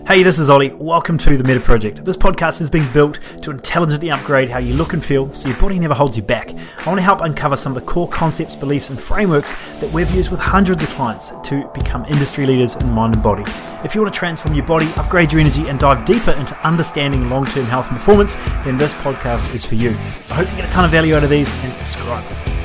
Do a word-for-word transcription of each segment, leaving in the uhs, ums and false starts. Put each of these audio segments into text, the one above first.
Hey, this is Ollie. Welcome to the Meta Project. This podcast is being built to intelligently upgrade how you look and feel so your body never holds you back. I want to help uncover some of the core concepts, beliefs, and frameworks that we've used with hundreds of clients to become industry leaders in mind and body. If you want to transform your body, upgrade your energy, and dive deeper into understanding long-term health and performance, then this podcast is for you. I hope you get a ton of value out of these and subscribe.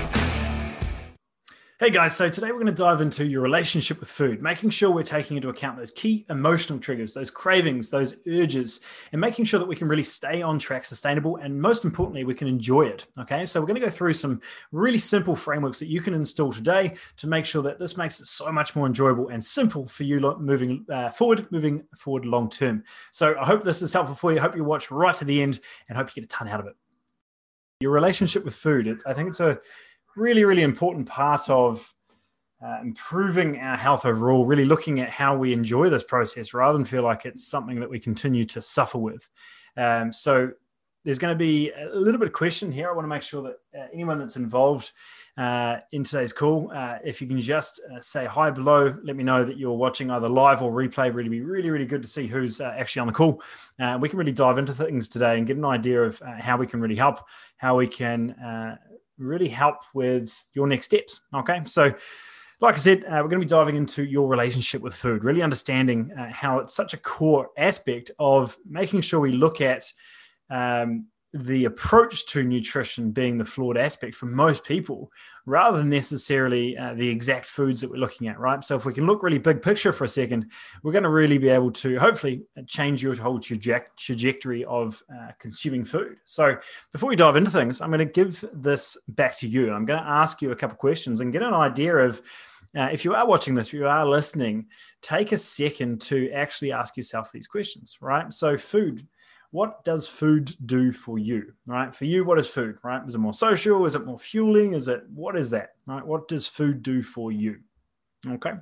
Hey guys, so today we're going to dive into your relationship with food, making sure we're taking into account those key emotional triggers, those cravings, those urges, and making sure that we can really stay on track, sustainable, and most importantly, we can enjoy it. Okay, so we're going to go through some really simple frameworks that you can install today to make sure that this makes it so much more enjoyable and simple for you moving uh, forward, moving forward long term. So I hope this is helpful for you. I hope you watch right to the end and hope you get a ton out of it. Your relationship with food, it, I think it's a really, really important part of uh, improving our health overall, really looking at how we enjoy this process rather than feel like it's something that we continue to suffer with. Um, so there's going to be a little bit of question here. I want to make sure that uh, anyone that's involved uh, in today's call, uh, if you can just uh, say hi below, let me know that you're watching either live or replay. Really be really, really good to see who's uh, actually on the call. Uh, we can really dive into things today and get an idea of uh, how we can really help, how we can uh, really help with your next steps. Okay. So like I said, uh, we're going to be diving into your relationship with food, really understanding uh, how it's such a core aspect of making sure we look at um, the approach to nutrition being the flawed aspect for most people, rather than necessarily uh, the exact foods that we're looking at, right? So if we can look really big picture for a second, we're going to really be able to hopefully change your whole traje- trajectory of uh, consuming food. So before we dive into things, I'm going to give this back to you. I'm going to ask you a couple of questions and get an idea of, uh, if you are watching this, if you are listening, take a second to actually ask yourself these questions, right? So food. What does food do for you, right? For you, what is food, right? Is it more social? Is it more fueling? Is it, what is that, right? What does food do for you? Okay.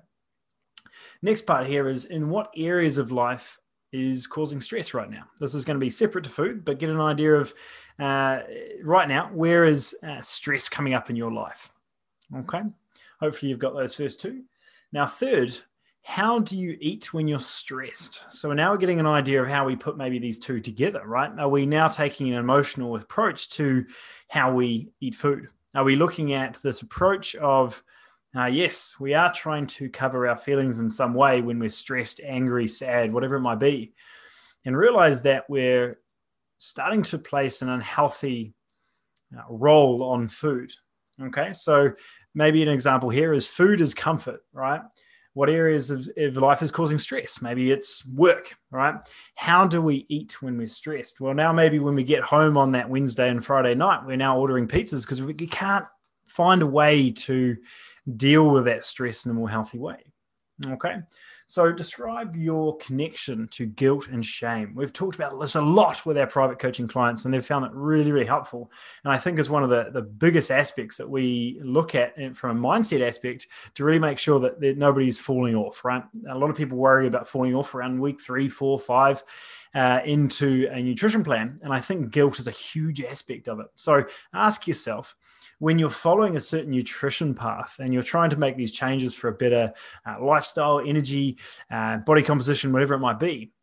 Next part here is, in what areas of life is causing stress right now? This is going to be separate to food, but get an idea of uh, right now, where is uh, stress coming up in your life? Okay. Hopefully you've got those first two. Now, third, how do you eat when you're stressed? So now we're getting an idea of how we put maybe these two together, right? Are we now taking an emotional approach to how we eat food? Are we looking at this approach of, uh, yes, we are trying to cover our feelings in some way when we're stressed, angry, sad, whatever it might be, and realize that we're starting to place an unhealthy uh, role on food, okay? So maybe an example here is food is comfort, right? What areas of, of life is causing stress? Maybe it's work, right? How do we eat when we're stressed? Well, now maybe when we get home on that Wednesday and Friday night, we're now ordering pizzas because we can't find a way to deal with that stress in a more healthy way. Okay, so describe your connection to guilt and shame. We've talked about this a lot with our private coaching clients, and they've found it really, really helpful. And I think is one of the, the biggest aspects that we look at from a mindset aspect to really make sure that, that nobody's falling off, right? A lot of people worry about falling off around week three, four, five uh, into a nutrition plan. And I think guilt is a huge aspect of it. So ask yourself, when you're following a certain nutrition path and you're trying to make these changes for a better uh, lifestyle, energy, uh, body composition, whatever it might be,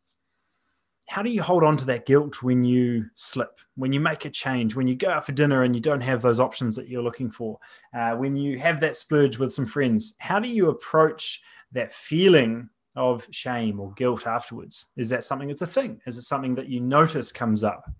how do you hold on to that guilt when you slip, when you make a change, when you go out for dinner and you don't have those options that you're looking for, uh, when you have that splurge with some friends? How do you approach that feeling of shame or guilt afterwards? Is that something that's a thing? Is it something that you notice comes up?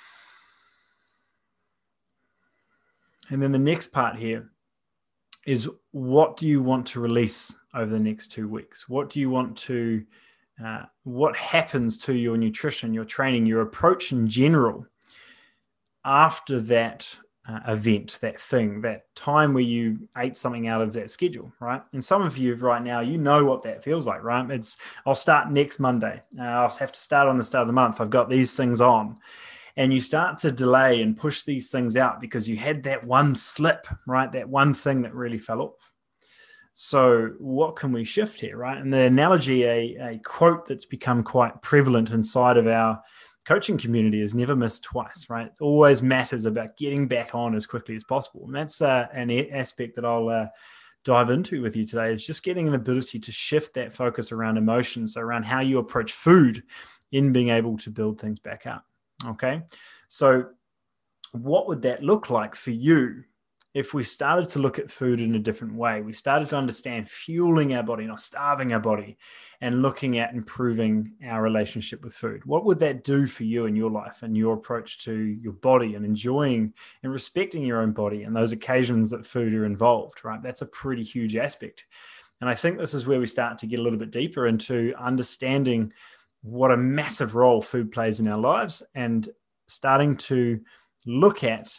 And then the next part here is, what do you want to release over the next two weeks? What do you want to, uh, what happens to your nutrition, your training, your approach in general after that uh, event, that thing, that time where you ate something out of that schedule, right? And some of you right now, you know what that feels like, right? It's, I'll start next Monday. Uh, I'll have to start on the start of the month. I've got these things on. And you start to delay and push these things out because you had that one slip, right? That one thing that really fell off. So what can we shift here, right? And the analogy, a, a quote that's become quite prevalent inside of our coaching community is never miss twice, right? It always matters about getting back on as quickly as possible. And that's uh, an aspect that I'll uh, dive into with you today is just getting an ability to shift that focus around emotions, around how you approach food in being able to build things back up. Okay. So what would that look like for you if we started to look at food in a different way? We started to understand fueling our body, not starving our body, and looking at improving our relationship with food. What would that do for you in your life and your approach to your body and enjoying and respecting your own body and those occasions that food are involved, right? That's a pretty huge aspect. And I think this is where we start to get a little bit deeper into understanding what a massive role food plays in our lives and starting to look at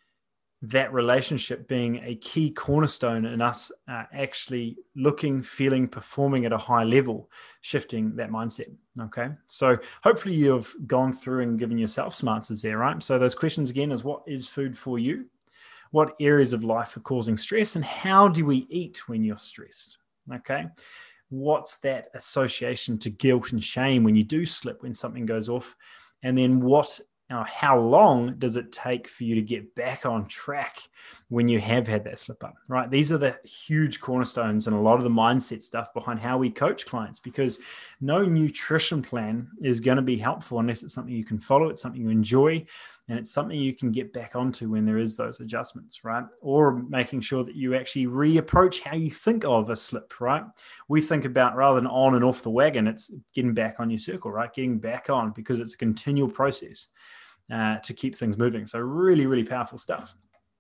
that relationship being a key cornerstone in us uh, actually looking, feeling, performing at a high level, shifting that mindset. Okay. So hopefully you've gone through and given yourself some answers there, right? So those questions again is, what is food for you? What areas of life are causing stress, and how do we eat when you're stressed? Okay. What's that association to guilt and shame when you do slip, when something goes off? And then what Now, how long does it take for you to get back on track when you have had that slip up, right? These are the huge cornerstones and a lot of the mindset stuff behind how we coach clients, because no nutrition plan is going to be helpful unless it's something you can follow, it's something you enjoy, and it's something you can get back onto when there is those adjustments, right? Or making sure that you actually reapproach how you think of a slip, right? We think about, rather than on and off the wagon, it's getting back on your circle, right? Getting back on, because it's a continual process. Uh, to keep things moving. So really, really powerful stuff.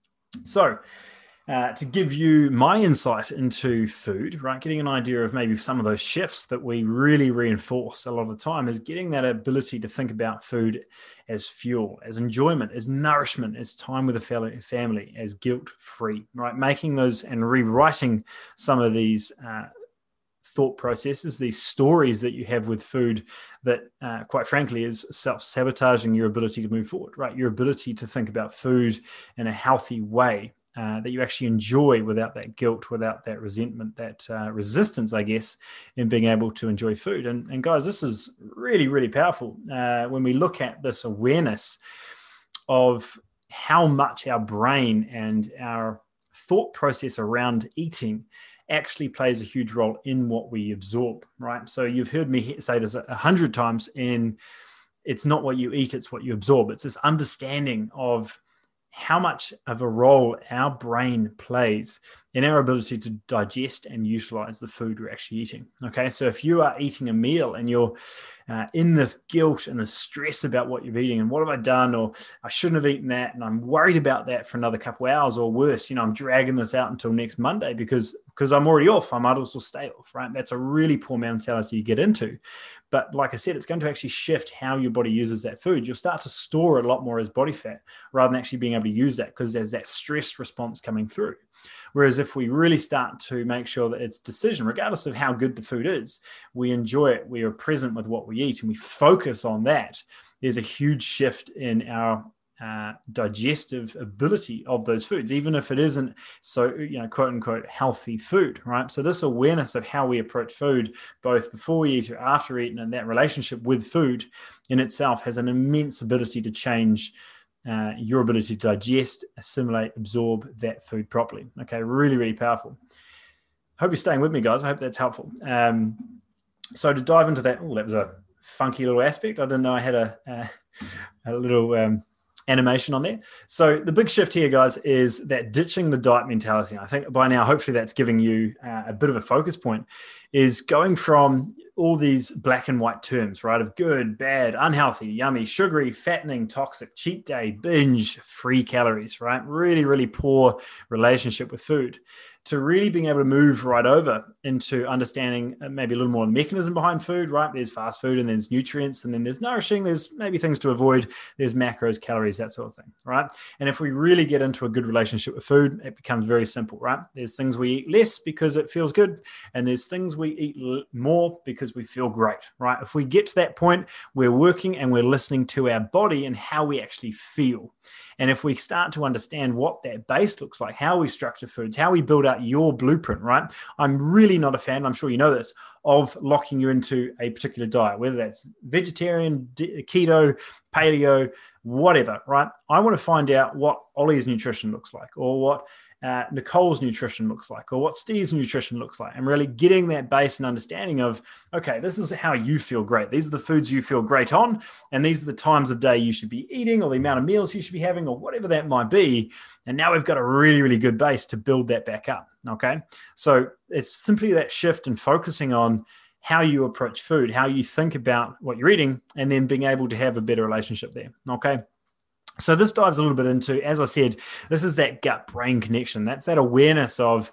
So uh, to give you my insight into food, right, getting an idea of maybe some of those shifts that we really reinforce a lot of the time is getting that ability to think about food as fuel, as enjoyment, as nourishment, as time with a family, as guilt-free, right? Making those and rewriting some of these uh, thought processes, these stories that you have with food that, uh, quite frankly, is self-sabotaging your ability to move forward, right? Your ability to think about food in a healthy way uh, that you actually enjoy without that guilt, without that resentment, that uh, resistance, I guess, in being able to enjoy food. And, and guys, this is really, really powerful uh, when we look at this awareness of how much our brain and our thought process around eating actually plays a huge role in what we absorb, right? So you've heard me say this a hundred times in it's not what you eat, it's what you absorb. It's this understanding of how much of a role our brain plays in our ability to digest and utilize the food we're actually eating. Okay, so if you are eating a meal and you're uh, in this guilt and the stress about what you're eating and what have I done, or I shouldn't have eaten that, and I'm worried about that for another couple of hours, or worse, you know, I'm dragging this out until next Monday because because I'm already off, I might as well stay off, right? That's a really poor mentality to get into. But like I said, it's going to actually shift how your body uses that food. You'll start to store it a lot more as body fat rather than actually being able to use that, because there's that stress response coming through. Whereas if we really start to make sure that it's decision, regardless of how good the food is, we enjoy it, we are present with what we eat, and we focus on that, there's a huge shift in our uh, digestive ability of those foods, even if it isn't so, you know, quote unquote, healthy food, right? So this awareness of how we approach food, both before we eat or after eating, and that relationship with food in itself has an immense ability to change Uh, your ability to digest, assimilate, absorb that food properly. Okay, really, really powerful. Hope you're staying with me, guys. I hope that's helpful. Um, so to dive into that, oh, that was a funky little aspect. I didn't know I had a, a, a little um, animation on there. So the big shift here, guys, is that ditching the diet mentality. I think by now, hopefully that's giving you uh, a bit of a focus point, is going from all these black and white terms, right, of good, bad, unhealthy, yummy, sugary, fattening, toxic, cheat day, binge, free calories, right? Really, really poor relationship with food, to really being able to move right over into understanding maybe a little more mechanism behind food, right? There's fast food and there's nutrients and then there's nourishing, there's maybe things to avoid, there's macros, calories, that sort of thing, right? And if we really get into a good relationship with food, it becomes very simple, right? There's things we eat less because it feels good, and there's things we eat more because we feel great, right? If we get to that point, we're working and we're listening to our body and how we actually feel. And if we start to understand what that base looks like, how we structure foods, how we build out your blueprint, right? I'm really not a fan, I'm sure you know this, of locking you into a particular diet, whether that's vegetarian, keto, paleo, whatever, right? I want to find out what Ollie's nutrition looks like, or what uh, Nicole's nutrition looks like, or what Steve's nutrition looks like, and really getting that base and understanding of, okay, this is how you feel great. These are the foods you feel great on, and these are the times of day you should be eating, or the amount of meals you should be having, or whatever that might be. And now we've got a really, really good base to build that back up. Okay. So it's simply that shift in focusing on how you approach food, how you think about what you're eating, and then being able to have a better relationship there. Okay. So this dives a little bit into, as I said, this is that gut-brain connection. That's that awareness of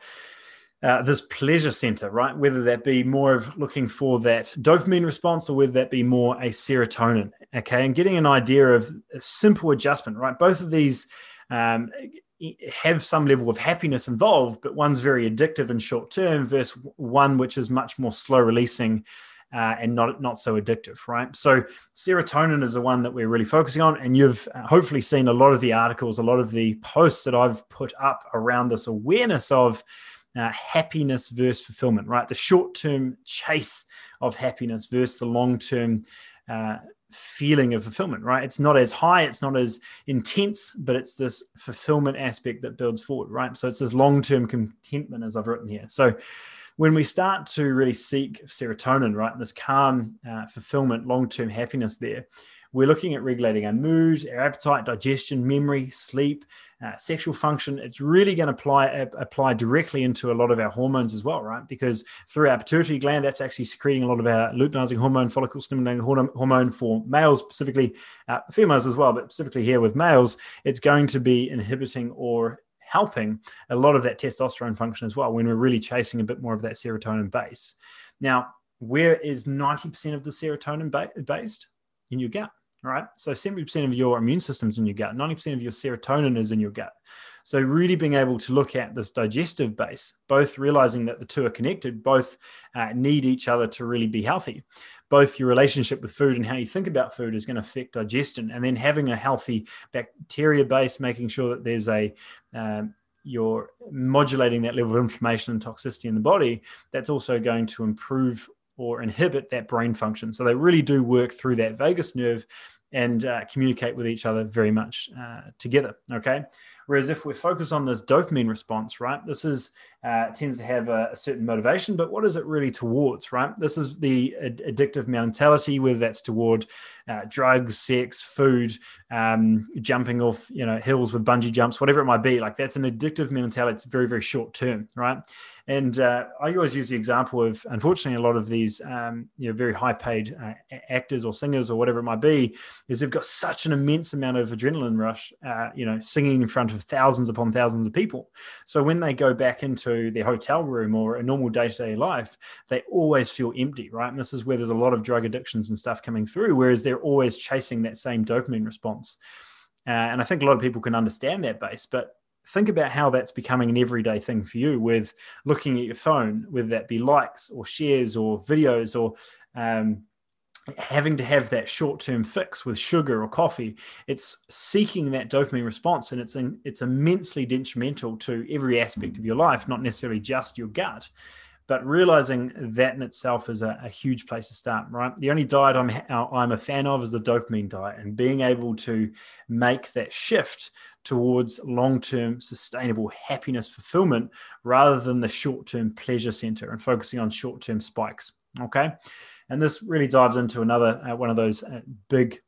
uh, this pleasure center, right? Whether that be more of looking for that dopamine response, or whether that be more a serotonin, okay? And getting an idea of a simple adjustment, right? Both of these um, have some level of happiness involved, but one's very addictive and short-term versus one which is much more slow-releasing Uh, and not not so addictive, right? So serotonin is the one that we're really focusing on, and you've uh, hopefully seen a lot of the articles, a lot of the posts that I've put up around this awareness of uh, happiness versus fulfillment, right? The short-term chase of happiness versus the long-term uh, feeling of fulfillment, right? It's not as high, it's not as intense, but it's this fulfillment aspect that builds forward, right? So it's this long-term contentment, as I've written here. So when we start to really seek serotonin, right, this calm, uh, fulfillment, long-term happiness there, we're looking at regulating our mood, our appetite, digestion, memory, sleep, uh, sexual function. It's really going to apply uh, apply directly into a lot of our hormones as well, right? Because through our pituitary gland, that's actually secreting a lot of our luteinizing hormone, follicle stimulating hormone for males, specifically uh, females as well, but specifically here with males, it's going to be inhibiting or helping a lot of that testosterone function as well when we're really chasing a bit more of that serotonin base. Now, where is ninety percent of the serotonin ba- based? In your gut, all right? So seventy percent of your immune system's in your gut. ninety percent of your serotonin is in your gut. So really being able to look at this digestive base, both realizing that the two are connected, both uh, need each other to really be healthy. Both your relationship with food and how you think about food is going to affect digestion. And then having a healthy bacteria base, making sure that there's a, um, you're modulating that level of inflammation and toxicity in the body, that's also going to improve or inhibit that brain function. So they really do work through that vagus nerve and uh, communicate with each other very much uh, together, okay? Whereas if we're focused on this dopamine response, right, this is uh, tends to have a, a certain motivation, but what is it really towards, right? This is the ad- addictive mentality, whether that's toward uh, drugs, sex, food, um, jumping off, you know, hills with bungee jumps, whatever it might be. Like that's an addictive mentality. It's very, very short term, right? And uh, I always use the example of, unfortunately, a lot of these, um, you know, very high paid uh, actors or singers or whatever it might be, is they've got such an immense amount of adrenaline rush, uh, you know, singing in front of thousands upon thousands of people. So when they go back into their hotel room or a normal day-to-day life, they always feel empty, right? And this is where there's a lot of drug addictions and stuff coming through, whereas they're always chasing that same dopamine response. Uh, and I think a lot of people can understand that base, but think about how that's becoming an everyday thing for you with looking at your phone, whether that be likes or shares or videos or um, having to have that short-term fix with sugar or coffee. It's seeking that dopamine response, and it's in, it's immensely detrimental to every aspect of your life, not necessarily just your gut. But realizing that in itself is a, a huge place to start, right? The only diet I'm I'm a fan of is the dopamine diet, and being able to make that shift towards long-term sustainable happiness fulfillment rather than the short-term pleasure center and focusing on short-term spikes, okay? And this really dives into another uh, one of those uh, big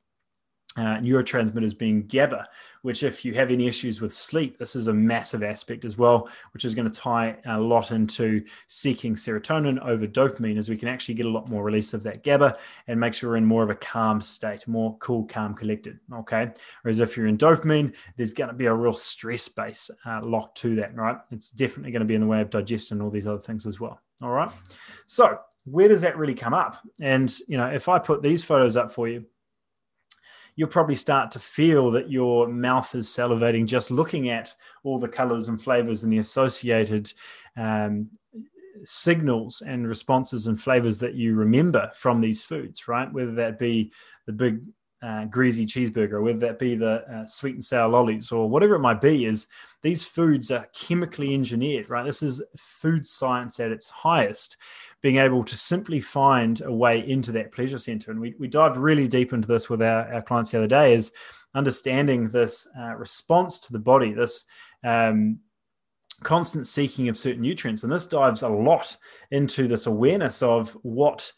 Uh, neurotransmitters being GABA, which if you have any issues with sleep, this is a massive aspect as well, which is going to tie a lot into seeking serotonin over dopamine, as we can actually get a lot more release of that GABA and make sure we're in more of a calm state, more cool, calm, collected, okay? Whereas if you're in dopamine, there's going to be a real stress base uh, locked to that, right? It's definitely going to be in the way of digestion and all these other things as well, all right? So where does that really come up? And, you know, if I put these photos up for you, you'll probably start to feel that your mouth is salivating just looking at all the colors and flavors and the associated um, signals and responses and flavors that you remember from these foods, right? Whether that be the big uh, greasy cheeseburger, whether that be the uh, sweet and sour lollies or whatever it might be, is these foods are chemically engineered, right? This is food science at its highest, being able to simply find a way into that pleasure center. And we, we dived really deep into this with our, our clients the other day, is understanding this uh, response to the body, this um, constant seeking of certain nutrients. And this dives a lot into this awareness of what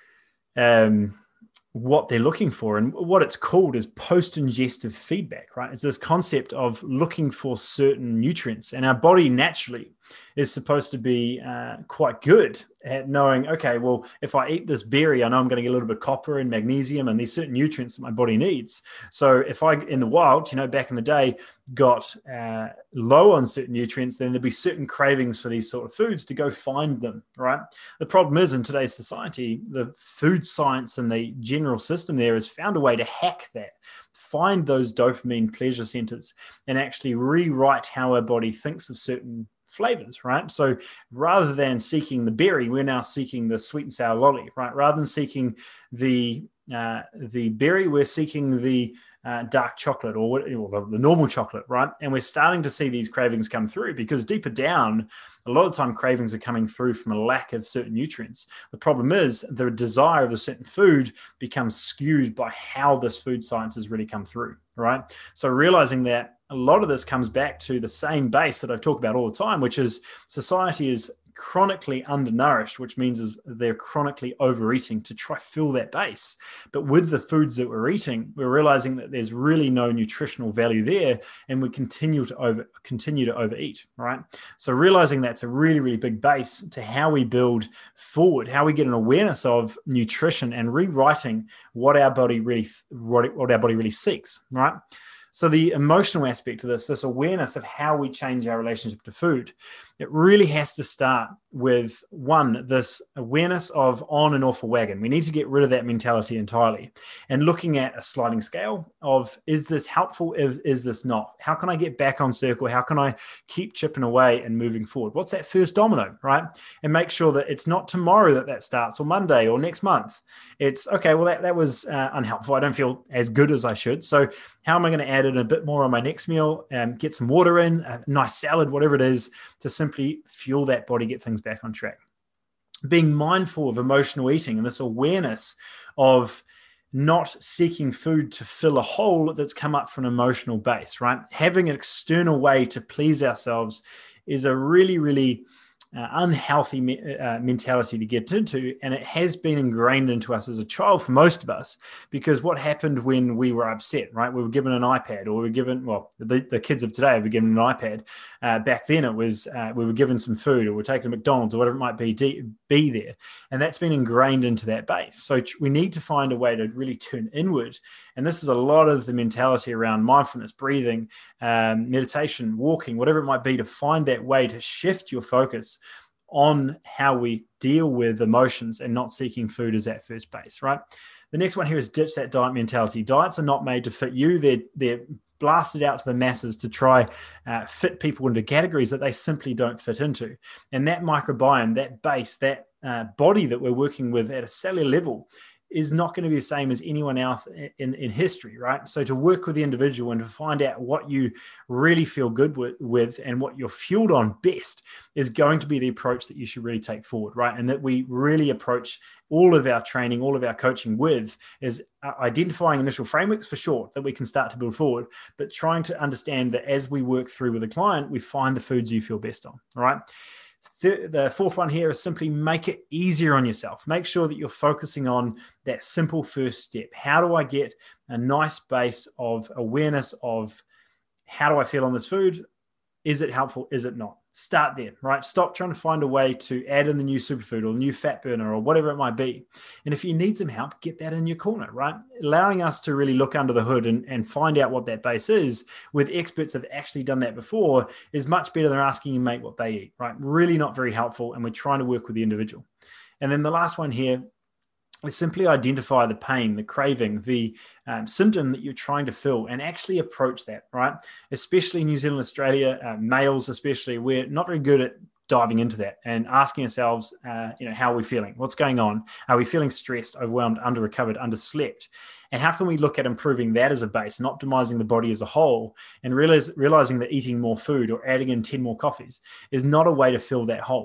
um, what they're looking for. And what it's called is post-ingestive feedback, right? It's this concept of looking for certain nutrients. And our body naturally is supposed to be uh, quite good at knowing, okay, well, if I eat this berry, I know I'm going to get a little bit of copper and magnesium and these certain nutrients that my body needs. So if I, in the wild, you know, back in the day, got uh, low on certain nutrients, then there'd be certain cravings for these sort of foods to go find them, right? The problem is in today's society, the food science and the general system there has found a way to hack that, find those dopamine pleasure centers and actually rewrite how our body thinks of certain flavors, right? So rather than seeking the berry, we're now seeking the sweet and sour lolly, right? Rather than seeking the uh, the berry, we're seeking the uh, dark chocolate or, what, or the, the normal chocolate, right? And we're starting to see these cravings come through because deeper down, a lot of the time cravings are coming through from a lack of certain nutrients. The problem is the desire of a certain food becomes skewed by how this food science has really come through, right? So realizing that a lot of this comes back to the same base that I've talked about all the time, which is society is chronically undernourished, which means is they're chronically overeating to try fill that base. But with the foods that we're eating, we're realizing that there's really no nutritional value there, and we continue to over continue to overeat, right? So realizing that's a really, really big base to how we build forward, how we get an awareness of nutrition and rewriting what our body really what, what our body really seeks, right? So the emotional aspect of this, this awareness of how we change our relationship to food, it really has to start with, one, this awareness of on and off a wagon. We need to get rid of that mentality entirely and looking at a sliding scale of, is this helpful? Is, is this not? How can I get back on circle? How can I keep chipping away and moving forward? What's that first domino, right? And make sure that it's not tomorrow that that starts or Monday or next month. It's, okay, well, that, that was uh, unhelpful. I don't feel as good as I should. So how am I going to add in a bit more on my next meal and get some water in, a nice salad, whatever it is, to simply fuel that body, get things back on track. Being mindful of emotional eating and this awareness of not seeking food to fill a hole that's come up from an emotional base, right? Having an external way to please ourselves is a really, really Uh, unhealthy me- uh, mentality to get into, and it has been ingrained into us as a child for most of us, because what happened when we were upset, right? We were given an iPad, or we were given, well, the, the kids of today were given an iPad. Uh, back then it was, uh, we were given some food, or we're taking McDonald's or whatever it might be, de- be there. And that's been ingrained into that base. So we need to find a way to really turn inward. And this is a lot of the mentality around mindfulness, breathing, um, meditation, walking, whatever it might be, to find that way to shift your focus on how we deal with emotions and not seeking food as that first base, right? The next one here is ditch that diet mentality. Diets are not made to fit you. They're, they're blasted out to the masses to try uh, fit people into categories that they simply don't fit into. And that microbiome, that base, that uh, body that we're working with at a cellular level is not going to be the same as anyone else in, in history, right? So to work with the individual and to find out what you really feel good with, with and what you're fueled on best is going to be the approach that you should really take forward, right? And that we really approach all of our training, all of our coaching with is identifying initial frameworks for sure that we can start to build forward, but trying to understand that as we work through with a client, we find the foods you feel best on, all right? The fourth one here is simply make it easier on yourself. Make sure that you're focusing on that simple first step. How do I get a nice base of awareness of how do I feel on this food? Is it helpful? Is it not? Start there, right? Stop trying to find a way to add in the new superfood or the new fat burner or whatever it might be. And if you need some help, get that in your corner, right? Allowing us to really look under the hood and, and find out what that base is with experts that have actually done that before is much better than asking your mate what they eat, right? Really not very helpful. And we're trying to work with the individual. And then the last one here is simply identify the pain, the craving, the um, symptom that you're trying to fill and actually approach that, right? Especially New Zealand, Australia, uh, males especially, we're not very good at diving into that and asking ourselves, uh, you know, how are we feeling? What's going on? Are we feeling stressed, overwhelmed, under-recovered, underslept? And how can we look at improving that as a base and optimizing the body as a whole and realize, realizing that eating more food or adding in ten more coffees is not a way to fill that hole.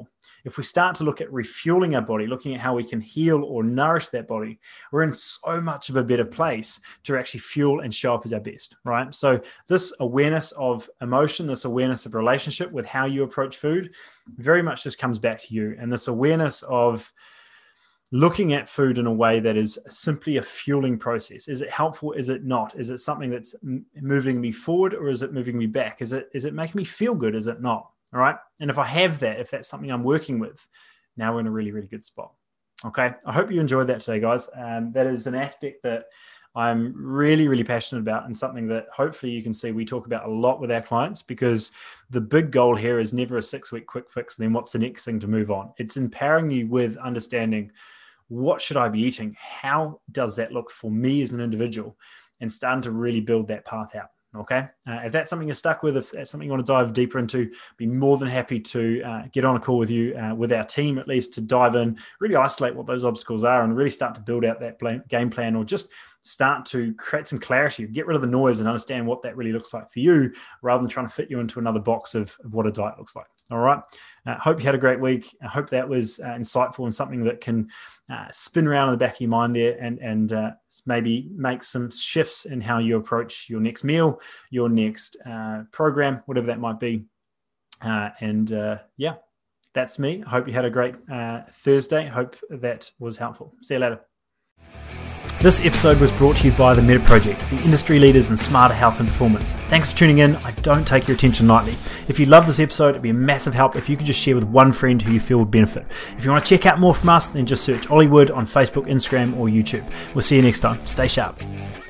if we start to look at refueling our body, looking at how we can heal or nourish that body, we're in so much of a better place to actually fuel and show up as our best, right? So this awareness of emotion, this awareness of relationship with how you approach food, very much just comes back to you. And this awareness of looking at food in a way that is simply a fueling process. Is it helpful? Is it not? Is it something that's m- moving me forward, or is it moving me back? Is it is it making me feel good? Is it not? All right. And if I have that, if that's something I'm working with, now we're in a really, really good spot. Okay. I hope you enjoyed that today, guys. Um, that is an aspect that I'm really, really passionate about, and something that hopefully you can see we talk about a lot with our clients, because the big goal here is never a six-week quick fix. Then what's the next thing to move on? It's empowering you with understanding, what should I be eating? How does that look for me as an individual? And starting to really build that path out. Okay. Uh, if that's something you're stuck with, if that's something you want to dive deeper into, be more than happy to uh, get on a call with you, uh, with our team, at least, to dive in, really isolate what those obstacles are, and really start to build out that plan, game plan, or just start to create some clarity, get rid of the noise and understand what that really looks like for you, rather than trying to fit you into another box of, of what a diet looks like. All right. I uh, hope you had a great week. I hope that was uh, insightful and something that can uh, spin around in the back of your mind there, and, and uh, maybe make some shifts in how you approach your next meal, your next uh, program, whatever that might be. Uh, and uh, yeah, that's me. I hope you had a great uh, Thursday. Hope that was helpful. See you later. This episode was brought to you by the Meta Project, the industry leaders in smarter health and performance. Thanks for tuning in. I don't take your attention lightly. If you love this episode, it'd be a massive help if you could just share with one friend who you feel would benefit. If you want to check out more from us, then just search Ollie Wood on Facebook, Instagram, or YouTube. We'll see you next time. Stay sharp.